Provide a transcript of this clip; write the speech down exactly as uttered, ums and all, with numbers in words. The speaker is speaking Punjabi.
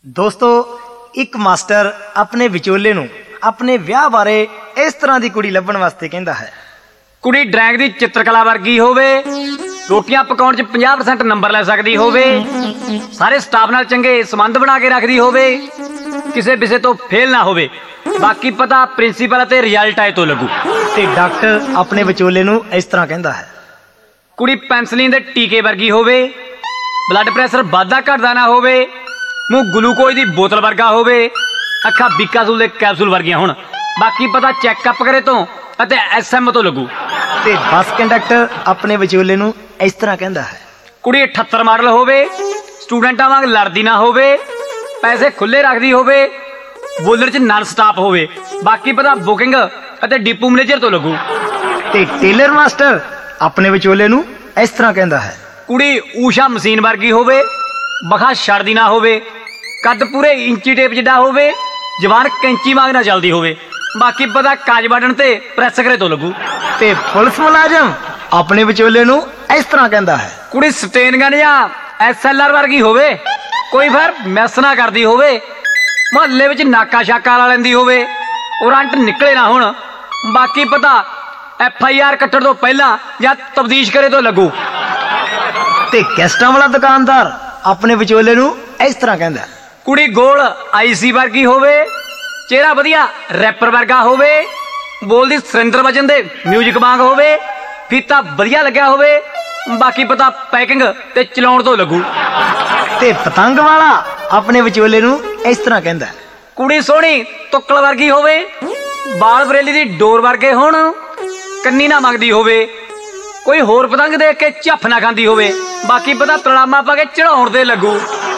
ਦੋਸਤੋ ਇੱਕ ਮਾਸਟਰ ਆਪਣੇ ਵਿਚੋਲੇ ਨੂੰ ਆਪਣੇ ਵਿਆਹ ਬਾਰੇ ਇਸ ਤਰ੍ਹਾਂ ਦੀ ਕੁੜੀ ਲੱਭਣ ਵਾਸਤੇ ਕਹਿੰਦਾ ਹੈ। ਕੁੜੀ ਡਰਾਇੰਗ ਦੀ ਚਿੱਤਰਕਲਾ ਵਰਗੀ ਹੋਵੇ, ਰੋਟੀਆਂ ਪਕਾਉਣ ਚ ਪੰਜਾਹ ਪਰਸੈਂਟ ਨੰਬਰ ਲੈ ਸਕਦੀ ਹੋਵੇ, ਸਾਰੇ ਸਟਾਫ ਨਾਲ ਚੰਗੇ ਸੰਬੰਧ ਬਣਾ ਕੇ ਰੱਖਦੀ ਹੋਵੇ, ਕਿਸੇ ਵਿਸ਼ੇ ਤੋਂ ਫੇਲ ਨਾ ਹੋਵੇ, ਬਾਕੀ ਪਤਾ ਪ੍ਰਿੰਸੀਪਲ ਅਤੇ ਰਿਜ਼ਲਟ ਆਏ ਤੋਂ ਲੱਗੂ। ਤੇ ਡਾਕਟਰ ਆਪਣੇ ਵਿਚੋਲੇ ਨੂੰ ਇਸ ਤਰ੍ਹਾਂ ਕਹਿੰਦਾ ਹੈ। ਕੁੜੀ ਪੈਨਸਲੀਨ ਦੇ ਟੀਕੇ ਵਰਗੀ ਹੋਵੇ, ਬਲੱਡ ਪ੍ਰੈਸ਼ਰ ਵਾਧਾ ਘਟਦਾ ਨਾ ਹੋਵੇ, ਮੂੰਹ ਗਲੂਕੋਜ਼ ਦੀ ਬੋਤਲ ਵਰਗਾ ਹੋਵੇ, ਅੱਖਾਂ ਬੀਕਾਸੂਲ ਦੇ ਕੈਪਸੂਲ ਵਰਗੀਆਂ ਹੋਣ, ਬਾਕੀ ਪਤਾ ਚੈੱਕਅਪ ਕਰੇ ਤੋਂ ਅਤੇ ਐਸ ਐਮ ਤੋਂ ਲੱਗੂ। ਤੇ ਬੱਸ ਕੰਡਕਟਰ ਆਪਣੇ ਵਿਚੋਲੇ ਨੂੰ ਇਸ ਤਰ੍ਹਾਂ ਕਹਿੰਦਾ ਹੈ। ਕੁੜੀ ਅਠੱਤਰ ਮਾਡਲ ਹੋਵੇ, ਸਟੂਡੈਂਟਾਂ ਵਾਂਗ ਲੜਦੀ ਨਾ ਹੋਵੇ, ਪੈਸੇ ਖੁੱਲੇ ਰੱਖਦੀ ਹੋਵੇ, ਬੋਲਰ ਚ ਨਨ ਸਟਾਪ ਹੋਵੇ, ਬਾਕੀ ਪਤਾ ਬੁਕਿੰਗ ਅਤੇ ਡਿਪੂ ਮੈਨੇਜਰ ਤੋਂ ਲੱਗੂ। ਤੇ ਟੇਲਰ ਮਾਸਟਰ ਆਪਣੇ ਵਿਚੋਲੇ ਨੂੰ ਇਸ ਤਰ੍ਹਾਂ ਕਹਿੰਦਾ ਹੈ। ਕੁੜੀ ਊਸ਼ਾ ਮਸ਼ੀਨ ਵਰਗੀ ਹੋਵੇ, ਬਖਾ ਛੱਡਦੀ ਨਾ ਹੋਵੇ, ਕੱਦ ਪੂਰੇ ਇੰਚੀ ਟੇਪ ਜਿੱਡਾ ਹੋਵੇ, ਜ਼ਬਾਨ ਕੈਂਚੀ ਵਾਂਗ ਨਾ ਚੱਲਦੀ ਹੋਵੇ, ਬਾਕੀ ਪਤਾ ਕਾਜ ਬਟਨ ਤੇ ਪ੍ਰੈਸ ਕਰੇ ਤੋਂ ਲੱਗੂ। ਤੇ ਪੁਲਿਸ ਮੁਲਾਜ਼ਮ ਆਪਣੇ ਵਿਚੋਲੇ ਨੂੰ ਇਸ ਤਰ੍ਹਾਂ ਕਹਿੰਦਾ ਹੈ। ਕੁੜੀ ਸਟੇਨਗਨ ਜਾਂ ਐਸ ਐਲ ਆਰ ਵਰਗੀ ਹੋਵੇ, ਕੋਈ ਫਿਰ ਮੈਸ ਨਾ ਕਰਦੀ ਹੋਵੇ, ਮੁਹੱਲੇ ਵਿੱਚ ਨਾਕਾ ਛਾਕਾ ਲਾ ਲੈਂਦੀ ਹੋਵੇ, ਉਰੰਟ ਨਿਕਲੇ ਨਾ ਹੁਣ, ਬਾਕੀ ਪਤਾ ਐਫ ਆਈ ਆਰ ਕੱਟਣ ਤੋਂ ਪਹਿਲਾਂ ਜਾਂ ਤਬਦੀਸ਼ ਕਰੇ ਤੋਂ ਲੱਗੂ। ਤੇ ਕੈਸਟਾਂ ਵਾਲਾ ਦੁਕਾਨਦਾਰ ਆਪਣੇ ਵਿਚੋਲੇ ਨੂੰ ਇਸ ਤਰ੍ਹਾਂ ਕਹਿੰਦਾ। ਕੁੜੀ ਗੋਲ ਆਈਸੀ ਵਰਗੀ ਹੋਵੇ, ਚਿਹਰਾ ਵਧੀਆ ਰੈਪਰ ਵਰਗਾ ਹੋਵੇ, ਬੋਲਦੀ ਸੁਰਿੰਦਰ ਵਜਨ ਦੇ ਮਿਊਜ਼ਿਕ ਵਾਂਗ ਹੋਵੇ, ਫੀਤਾ ਵਧੀਆ ਲੱਗਿਆ ਹੋਵੇ, ਬਾਕੀ ਪਤਾ ਪੈਕਿੰਗ ਤੇ ਚਲਾਉਣ ਤੋਂ ਲੱਗੂ। ਤੇ ਪਤੰਗ ਵਾਲਾ ਆਪਣੇ ਵਿਚੋਲੇ ਨੂੰ ਇਸ ਤਰ੍ਹਾਂ ਕਹਿੰਦਾ। ਕੁੜੀ ਸੋਹਣੀ ਤੁੱਕਲ ਵਰਗੀ ਹੋਵੇ, ਬਾਲ ਬਰੇਲੀ ਦੀ ਡੋਰ ਵਰਗੇ ਹੋਣ, ਕੰਨੀ ਨਾ ਮੰਗਦੀ ਹੋਵੇ, ਕੋਈ ਹੋਰ ਪਤੰਗ ਦੇਖ ਕੇ ਝੱਫ ਨਾ ਖਾਂਦੀ ਹੋਵੇ, ਬਾਕੀ ਪਤਾ ਤਲਾਮਾ ਪਾ ਕੇ ਚੜਾਉਣ ਤੇ ਲੱਗੂ।